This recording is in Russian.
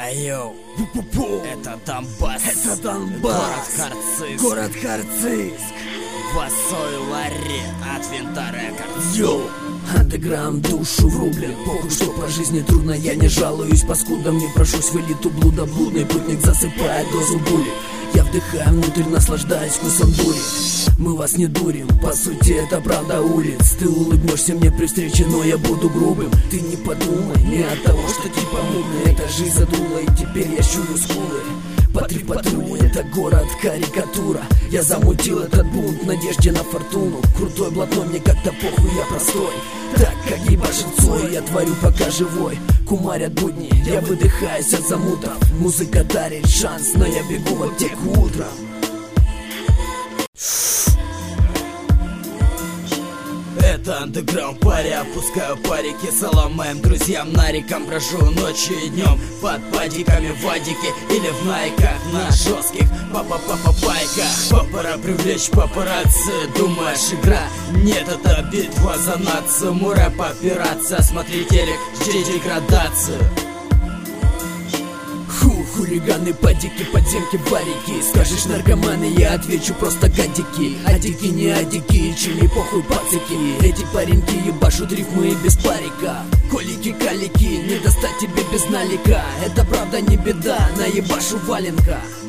Йоу, это Донбасс, город Харциск, Басой Ларри от Винта Рекордс. Йоу, андеграунд душу врублен. Похуй, что по жизни трудно, я не жалуюсь паскудам, не прошусь в элиту блуда. Блудный путник засыпает дозу були. Я вдыхаю внутрь, наслаждаясь вкусом дури. Мы вас не дурим, по сути это правда улиц. Ты улыбнешься мне при встрече, но я буду грубым. Ты не подумай, не от того, что типа мудно. Эта жизнь задула, и теперь я щурю скулы. Патруль, патруль, это город карикатура. Я замутил этот бунт в надежде на фортуну. Крутой блатной, мне как-то похуй, я простой. Так как ебашит Цой, я творю пока живой. Кумарят будни, я выдыхаюсь от замутов. Музыка дарит шанс, но я бегу в аптеку утром. Это андеграунд пари, опускаю парики. Салам моим друзьям, нарикам брожу ночью и днем. Под падиками в вадике или в найках. На жестких пайках. Пора привлечь папарацци. Думаешь, игра? Нет, это битва за нацию. Рэп операция, смотри телек, жди деградацию. Хулиганы, падики, подземки, барики. Скажешь наркоманы, я отвечу просто гадики. Адики, не адики, чили похуй пацики. Эти пареньки ебашут рифмы без парика. Колики, калики, не достать тебе без налика. Это правда не беда, наебашу валенка.